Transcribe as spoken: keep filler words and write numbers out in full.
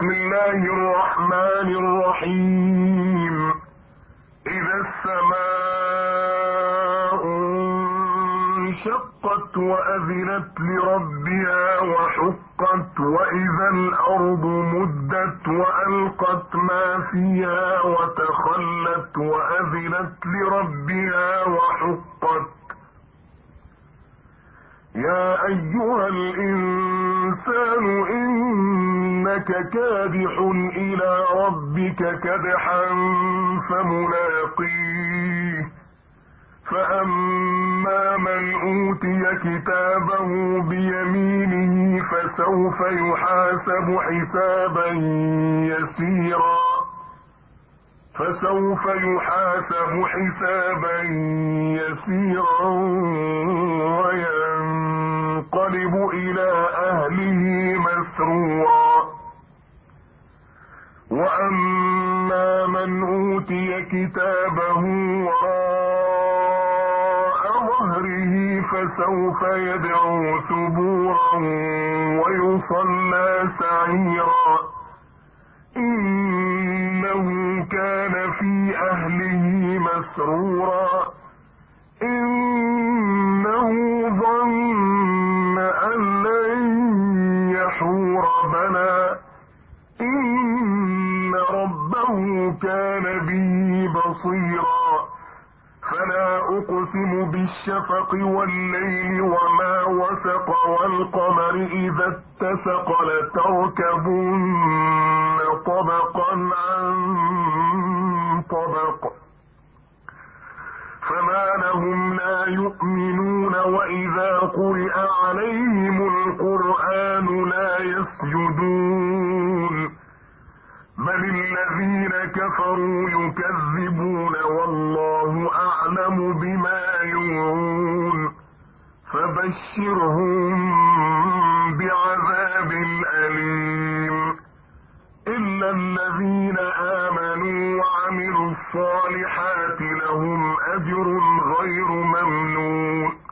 بسم الله الرحمن الرحيم. إذا السماء انشقت وأذنت لربها وحقت وإذا الأرض مدت وألقت ما فيها وتخلت وأذنت لربها وحقت. يا أيها الإنسان إنك كادح إلى ربك كدحا فملاقيه. فأما من أوتي كتابه بيمينه فسوف يحاسب حسابا يسيرا فسوف يحاسب حسابا يسيرا وينقلب إلى أهله مسرورا. وأما من أوتي كتابه وراء ظهره فسوف يدعو ثبورا ويصلى سعيرا. إنه كان في أهله مسرورا. إنه ظن أن لن يحور بلى إن ربه كان به بصيرا. فلا أقسم بالشفق والليل وما وسق والقمر إذا اتسق لتركبن طبقا عن طبق. فما لهم لا يؤمنون وإذا قرئ عليهم القرآن لا يسجدون بل الذين كفروا يكذبون والله أعلم بما يوعون. فبشرهم بعذاب أليم إلا الذين آمنوا وعملوا الصالحات لهم أجر غير ممنون.